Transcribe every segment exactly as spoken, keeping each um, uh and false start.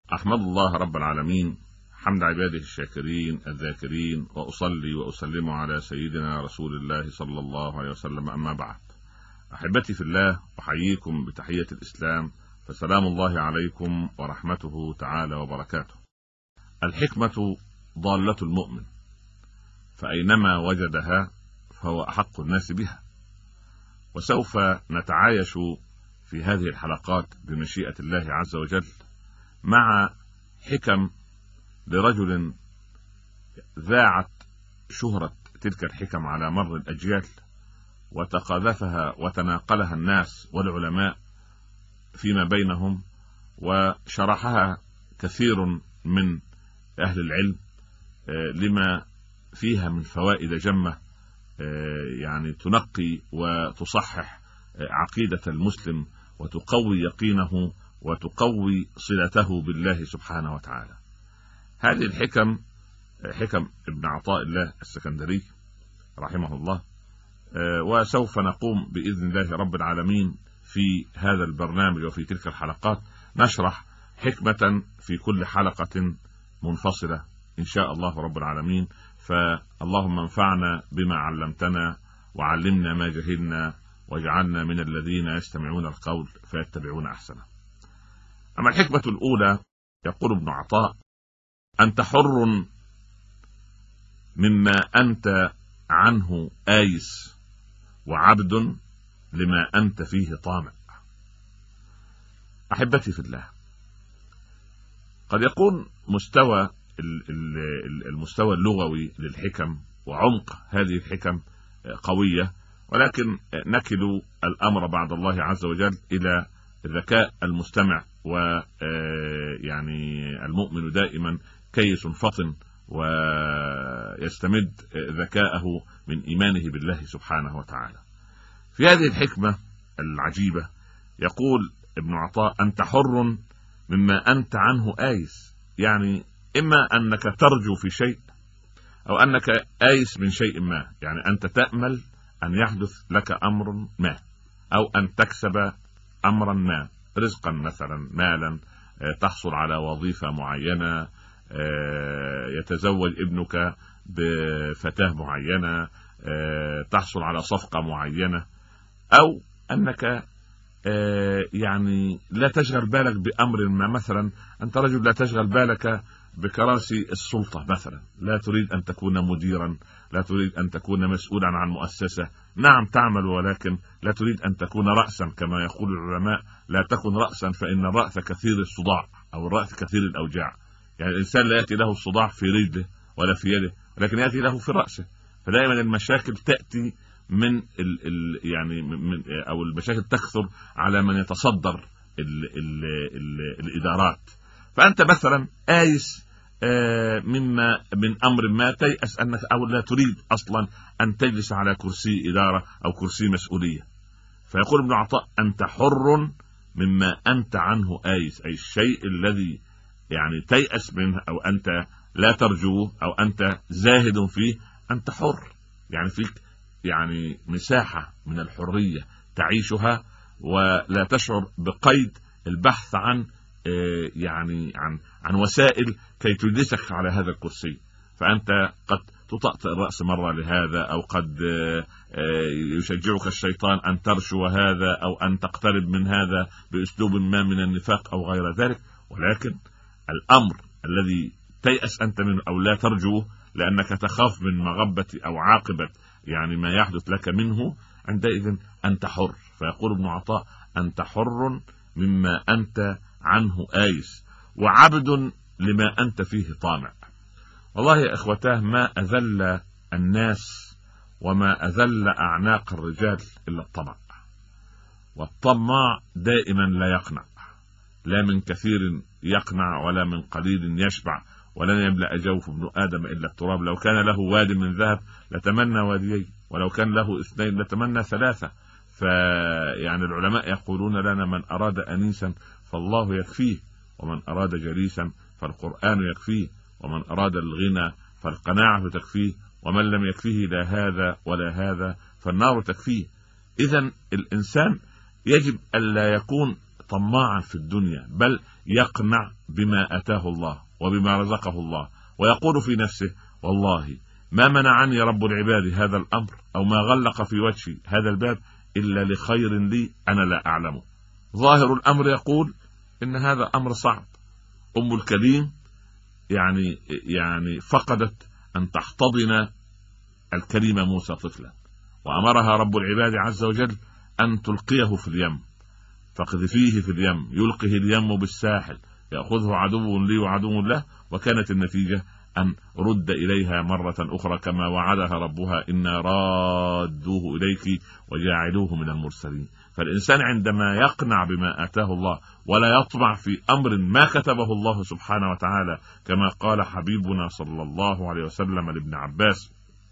أحمد الله رب العالمين حمد عباده الشاكرين الذاكرين، وأصلي وأسلم على سيدنا رسول الله صلى الله عليه وسلم. أما بعد، أحبتي في الله، أحييكم بتحية الإسلام، فسلام الله عليكم ورحمته تعالى وبركاته. الحكمة ضالة المؤمن، فأينما وجدها فهو أحق الناس بها. وسوف نتعايش في هذه الحلقات بمشيئة الله عز وجل مع حكم لرجل ذاعت شهرة تلك الحكم على مر الأجيال، وتقاذفها وتناقلها الناس والعلماء فيما بينهم، وشرحها كثير من أهل العلم لما فيها من فوائد جمة، يعني تنقي وتصحح عقيدة المسلم وتقوي يقينه وتقوي صلته بالله سبحانه وتعالى. هذه الحكم حكم ابن عطاء الله السكندري رحمه الله، وسوف نقوم بإذن الله رب العالمين في هذا البرنامج وفي تلك الحلقات نشرح حكمة في كل حلقة منفصلة إن شاء الله رب العالمين. فاللهم انفعنا بما علمتنا، وعلمنا ما جهلنا، واجعلنا من الذين يستمعون القول فيتبعون أحسنه. أما الحكمة الأولى، يقول ابن عطاء: أنت حر مما أنت عنه آيس، وعبد لما أنت فيه طامع. أحبتي في الله، قد يكون مستوى المستوى اللغوي للحكم وعمق هذه الحكم قوية، ولكن نكل الأمر بعد الله عز وجل إلى ذكاء المستمع، ويعني المؤمن دائما كيس فطن ويستمد ذكاءه من إيمانه بالله سبحانه وتعالى. في هذه الحكمة العجيبة يقول ابن عطاء: أنت حر مما أنت عنه آيس، يعني إما أنك ترجو في شيء، أو أنك آيس من شيء ما، يعني أنت تأمل أن يحدث لك أمر ما، أو أن تكسب أمرا ما، رزقا مثلا، مالا، تحصل على وظيفة معينة، يتزوج ابنك بفتاة معينة، تحصل على صفقة معينة، أو أنك يعني لا تشغل بالك بأمر ما. مثلا أنت رجل لا تشغل بالك بكراسي السلطة مثلا، لا تريد أن تكون مديرا، لا تريد أن تكون مسؤولا عن مؤسسة، نعم تعمل، ولكن لا تريد أن تكون رأسا، كما يقول العلماء: لا تكن رأسا فإن الرأس كثير الصداع، أو الرأس كثير الأوجاع. يعني الإنسان لا يأتي له الصداع في رجله ولا في يده، ولكن يأتي له في رأسه. فدائما المشاكل تأتي من ال ال يعني من أو المشاكل تكثر على من يتصدر ال ال ال الإدارات. فأنت مثلا آيس مما من أمر ما، تيأس أنك أو لا تريد أصلا أن تجلس على كرسي إدارة أو كرسي مسؤولية. فيقول ابن عطاء: أنت حر مما أنت عنه آيس، أي الشيء الذي يعني تيأس منه، أو أنت لا ترجوه، أو أنت زاهد فيه، أنت حر، يعني فيك يعني مساحة من الحرية تعيشها، ولا تشعر بقيد البحث عن يعني عن عن وسائل كي تجلسك على هذا الكرسي. فأنت قد تطأطئ الرأس مرة لهذا، أو قد يشجعك الشيطان أن ترشو هذا، أو أن تقترب من هذا بأسلوب ما من النفاق أو غير ذلك. ولكن الأمر الذي تيأس أنت منه أو لا ترجوه لأنك تخاف من مغبة أو عاقبة يعني ما يحدث لك منه، عندئذ أنت حر. فيقول ابن عطاء: أنت حر مما أنت عنه آيس، وعبد لما أنت فيه طامع. والله يا إخوتاه، ما أذل الناس وما أذل أعناق الرجال إلا الطمع. والطماع دائما لا يقنع، لا من كثير يقنع ولا من قليل يشبع، ولن يملأ جوف ابن آدم إلا التراب. لو كان له واد من ذهب لتمنى واديين، ولو كان له اثنين لتمنى ثلاثة. فيعني العلماء يقولون لنا: من أراد أنيسا فالله يكفيه، ومن أراد جليسا فالقرآن يكفيه، ومن أراد الغنى فالقناعة تكفيه، ومن لم يكفيه لا هذا ولا هذا فالنار تكفيه. إذن الإنسان يجب ألا يكون طماعا في الدنيا، بل يقنع بما أتاه الله وبما رزقه الله، ويقول في نفسه والله ما منعني رب العباد هذا الأمر أو ما غلق في وجهي هذا الباب إلا لخير لي أنا لا أعلمه. ظاهر الأمر يقول إن هذا أمر صعب. أم الكريم يعني يعني فقدت أن تحتضن الكريم موسى طفلا، وأمرها رب العباد عز وجل أن تلقيه في اليم، فاقذفيه في اليم يلقه اليم بالساحل يأخذه عدو لي وعدو له، وكانت النتيجة أن رد إليها مرة أخرى كما وعدها ربها إنا رادوه إليك وجاعلوه من المرسلين. فالإنسان عندما يقنع بما آتاه الله ولا يطمع في أمر ما كتبه الله سبحانه وتعالى، كما قال حبيبنا صلى الله عليه وسلم لابن عباس: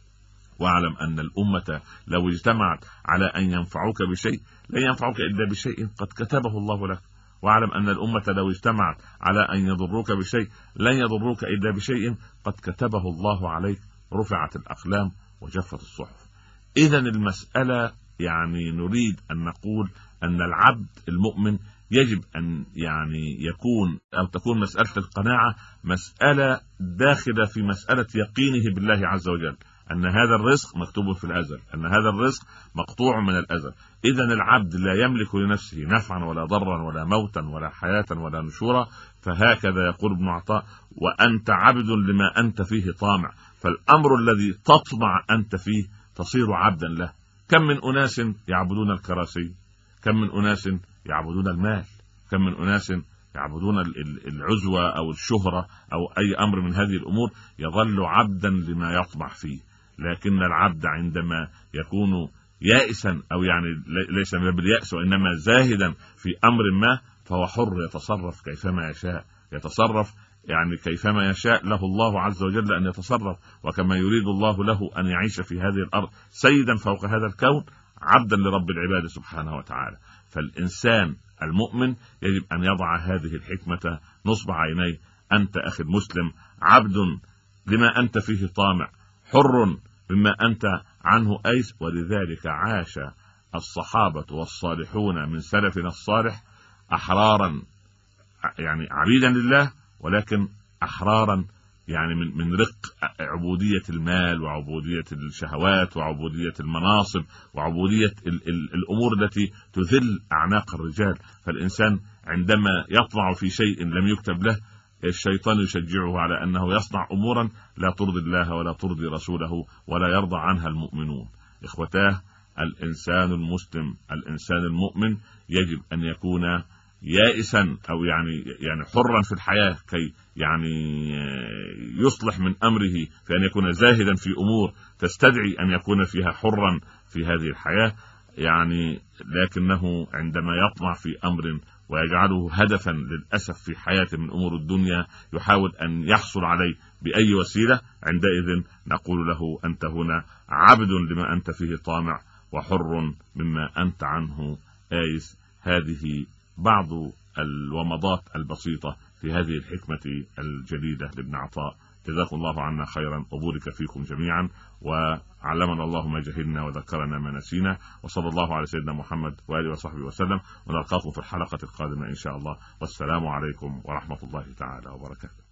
واعلم أن الأمة لو اجتمعت على أن ينفعوك بشيء لن ينفعوك إلا بشيء قد كتبه الله لك، واعلم أن الأمة لو اجتمعت على أن يضروك بشيء لن يضروك إلا بشيء قد كتبه الله عليك، رفعت الأقلام وجفت الصحف. إذن المسألة يعني نريد أن نقول أن العبد المؤمن يجب أن يعني يكون أو تكون مسألة القناعة مسألة داخلة في مسألة يقينه بالله عز وجل، أن هذا الرزق مكتوب في الأزل، أن هذا الرزق مقطوع من الأزل. إذن العبد لا يملك لنفسه نفعا ولا ضرا ولا موتا ولا حياة ولا نشورا. فهكذا يقول ابن عطاء: وأنت عبد لما أنت فيه طامع. فالأمر الذي تطمع أنت فيه تصير عبدا له. كم من أناس يعبدون الكراسي، كم من أناس يعبدون المال، كم من أناس يعبدون العزوة أو الشهرة أو أي أمر من هذه الأمور، يظل عبدا لما يطمع فيه. لكن العبد عندما يكون يائسا أو يعني ليس من باب اليأس وإنما زاهدا في أمر ما، فهو حر يتصرف كيفما يشاء، يتصرف يعني كيفما يشاء له الله عز وجل أن يتصرف، وكما يريد الله له أن يعيش في هذه الأرض سيدا فوق هذا الكون عبدا لرب العباد سبحانه وتعالى. فالإنسان المؤمن يجب أن يضع هذه الحكمة نصب عينيه: أنت أخي المسلم عبد لما أنت فيه طامع، حر مما أنت عنه أيس. ولذلك عاش الصحابة والصالحون من سلفنا الصالح أحرارا، يعني عبيدا لله، ولكن أحرارا يعني من من رق عبودية المال وعبودية الشهوات وعبودية المناصب وعبودية ال ال الأمور التي تذل أعناق الرجال. فالإنسان عندما يطمع في شيء لم يكتب له، الشيطان يشجعه على أنه يصنع أمورا لا ترضي الله ولا ترضي رسوله ولا يرضى عنها المؤمنون. إخوتاه، الإنسان المسلم الإنسان المؤمن يجب أن يكون يائسا أو يعني يعني حرا في الحياة، كي يعني يصلح من أمره في أن يكون زاهدا في أمور تستدعي أن يكون فيها حرا في هذه الحياة يعني. لكنه عندما يطمع في أمر ويجعله هدفا للأسف في حياته من أمور الدنيا، يحاول أن يحصل عليه بأي وسيلة، عندئذ نقول له: أنت هنا عبد لما أنت فيه طامع وحر مما أنت عنه آيس. هذه بعض الومضات البسيطة في هذه الحكمة الجديدة لابن عطاء. جزاكم الله عنا خيرا وبارك فيكم جميعا، وعلمنا الله ما جهلنا وذكرنا ما نسينا، وصلى الله على سيدنا محمد وآله وصحبه وسلم، ونلقاكم في الحلقة القادمة إن شاء الله، والسلام عليكم ورحمة الله تعالى وبركاته.